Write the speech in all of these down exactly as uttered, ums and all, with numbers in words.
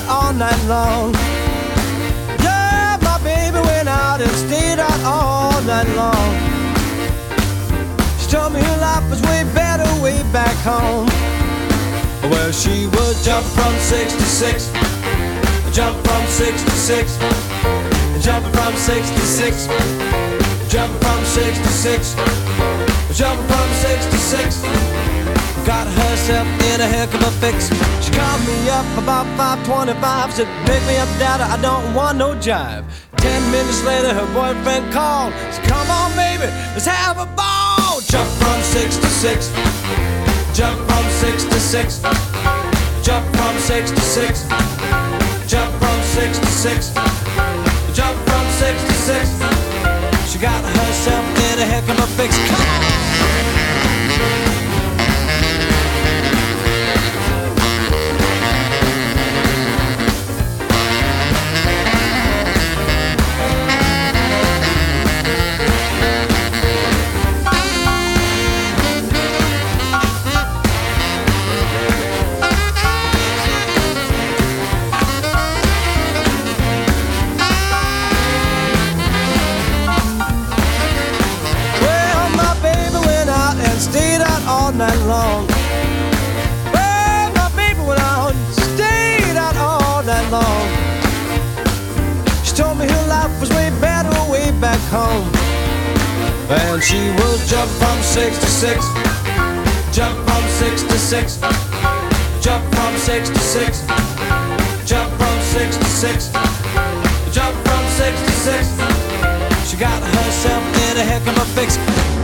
all night long. Yeah, my baby went out and stayed out all night long. She told me her life was way better way back home. Well, she would jump from six to six, jump from six to six, jump from six to six, jump from six to six, jump from six to six. Got herself in a heck of a fix. She called me up about five twenty-five, said, pick me up, Dada, I don't want no jive. Ten minutes later, her boyfriend called, said, come on, baby, let's have a ball. Jump from six to six, jump from six to six, jump from six to six, jump from six to six, jump from six to six. She got herself in a heck of a fix. Come on. All night long. Well, my baby went out and stayed out all night long. She told me her life was way better way back home. And she would jump from six to six, jump from six to six, jump from six to six, jump from six to six, jump from six to six. She got herself in a heck of a fix.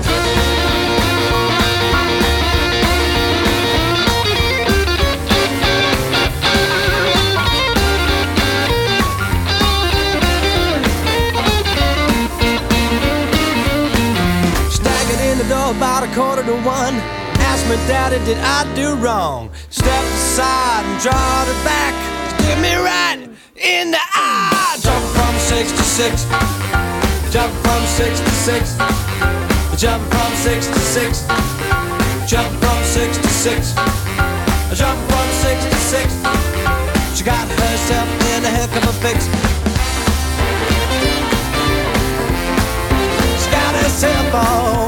About a quarter to one, asked me, Daddy, did I do wrong? Stepped aside and drawed her back, hit me right in the eye. Jump from six to six, jump from six to six, jump from six to six, jump from six to six, jump from six to six. She got herself in a heck of a fix. She got herself all